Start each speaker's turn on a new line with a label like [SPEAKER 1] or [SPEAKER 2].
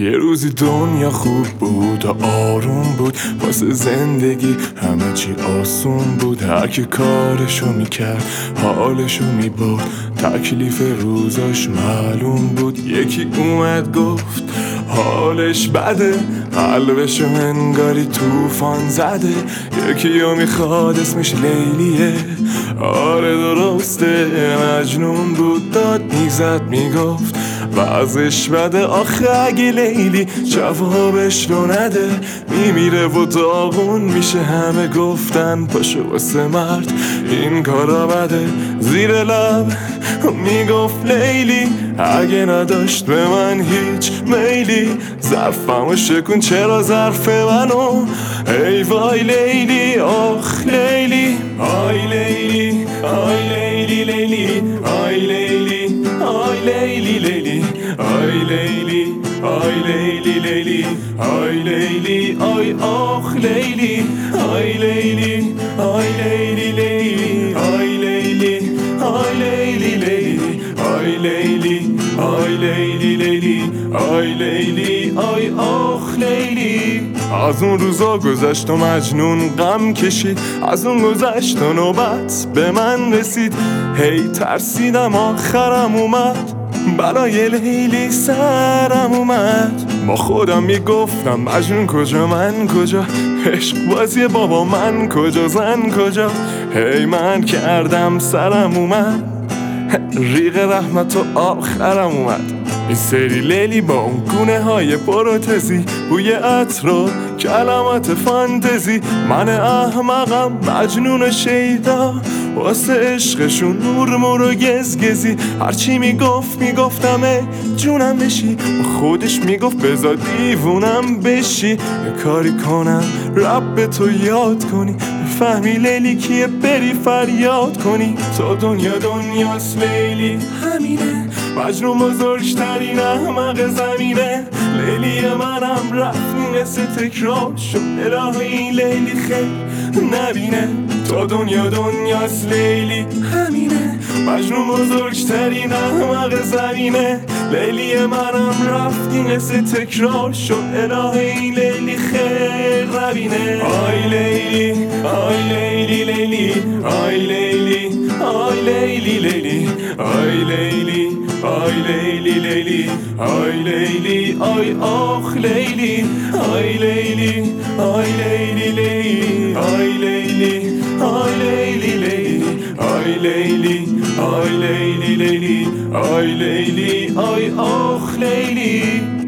[SPEAKER 1] یه روزی دنیا خوب بود و آروم بود، واسه زندگی همه چی آسون بود. هر کی کارشو میکرد حالشو میبرد، تکلیف روزاش معلوم بود. یکی اومد گفت حالش بده، قلبشو انگاری توفان زده. یکیو میخواد اسمش لیلیه، آره درسته مجنون بود. داد میزد میگفت وضعش بده، آخه اگه لیلی جوابش رو نده میمیره و داغون میشه. همه گفتن پاشو واسه مرد این کارا بده. زیر لب میگفت لیلی اگه نداشت به من هیچ میلی، ظرفمو شکن چرا ظرف منو. ای وای لیلی آخ لیلی، آی لیلی آی لیلی لیلی، آی لیلی آی لیلی لیلی، آی لیلی آی لیلی لیلی، آی لیلی آی آخ لیلی، آی لیلی آی لیلی لیلی، آی لیلی آی لیلی لیلی، آی لیلی آی لیلی لیلی، آی لیلی آی آخ لیلی. از اون روزا گذشت و مجنون غم کشید، از اون گذشت و نوبت به من رسید. هی ترسیدم آخرم اومد، برای لیلی سرم اومد. با خودم میگفتم مجنون کجا من کجا، عشق بازی بابا من کجا زن کجا. هی من کردم سرم اومد، ریق رحمت و آخرم اومد. این سری لیلی با اون گونه های پروتزی، بوی عطر و کلمات فانتزی. من احمقم مجنون و شیدا، واسه عشقشون مورمور و گزگزی. هرچی میگفتم ای جونم بشی، و خودش میگفت بذار دیوونم بشی. یه کاری کنم رب به تو یاد کنی، فهمی لیلی کیه بری فریاد کنی. تو دنیاست لیلی همینه، مجنون بزرگترین احمق زمینه. لیلی منم رفت مثل تکرار شد، الهی این لیلی خیر نبینه. تو دنیاست لیلی همینه، مجنون بزرگترین احمق زمینه. لیلی منم رفتی مثل تکرار شد، الهی این لیلی خیر نبینه. آی لیلی آی لیلی لیلی، آی لیلی آی لیلی لیلی، آی لیلی آی لیلی لیلی، آی لیلی آی آخ لیلی، آی لیلی آی لیلی لیلی، آی لیلی آی لیلی لیلی، آی لیلی آی لیلی لیلی، آی لیلی آی آخ لیلی.